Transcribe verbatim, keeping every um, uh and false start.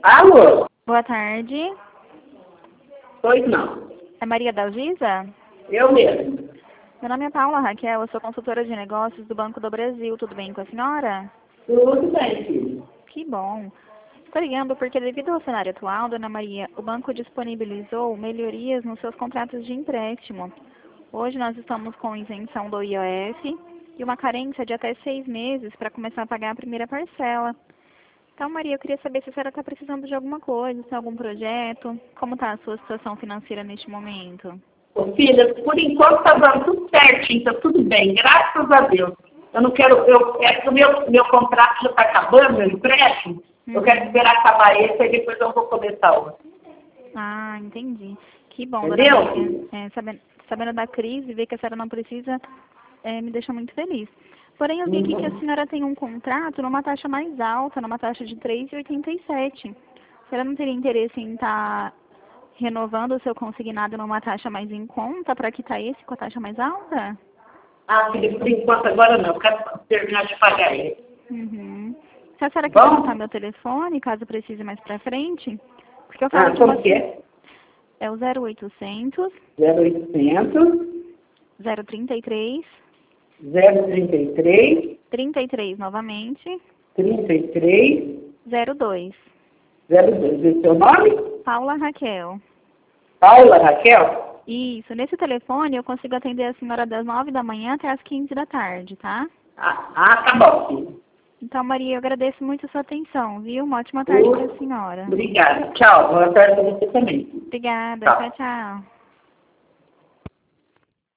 Alô? Boa tarde. Pois não. É Maria Dalgisa? Eu mesmo. Meu nome é Paula Raquel, eu sou consultora de negócios do Banco do Brasil. Tudo bem com a senhora? Tudo bem, filho. Que bom. Estou ligando porque, devido ao cenário atual, dona Maria, o banco disponibilizou melhorias nos seus contratos de empréstimo. Hoje nós estamos com isenção do I O F e uma carência de até seis meses para começar a pagar a primeira parcela. Então, Maria, eu queria saber se a senhora está precisando de alguma coisa, se tem algum projeto, como está a sua situação financeira neste momento? Ô, filha, por enquanto está dando tudo certinho, está tudo bem, graças a Deus. Eu não quero, eu, é que o meu, meu contrato já está acabando, meu empréstimo. Uhum. Eu quero esperar acabar esse e depois eu vou começar outro. Ah, entendi. Que bom, Entendeu? dona Maria. É, sabendo, sabendo da crise, ver que a senhora não precisa, é, me deixa muito feliz. Porém, eu vi aqui que a senhora tem um contrato numa taxa mais alta, numa taxa de três vírgula oitenta e sete. A senhora não teria interesse em estar renovando o seu consignado numa taxa mais em conta para quitar esse com a taxa mais alta? Ah, filha, por enquanto agora não. Eu quero terminar de pagar ele. Uhum. Se a senhora quiser anotar meu telefone, caso precise mais pra frente, porque eu falo Ah, que como você... que é? É o zero oitocentos, zero oitocentos, zero trinta e três, zero trinta e três, trinta e três novamente, trinta e três, zero dois. zero dois. E o seu nome? Paula Raquel. Paula Raquel? Isso. Nesse telefone eu consigo atender a senhora das nove da manhã até as quinze da tarde, tá? Ah, ah tá bom, filho. Então, Maria, eu agradeço muito a sua atenção, viu? Uma ótima tarde para a senhora. Obrigada. Tchau. Boa tarde para você também. Obrigada. Tchau. Tchau, tchau.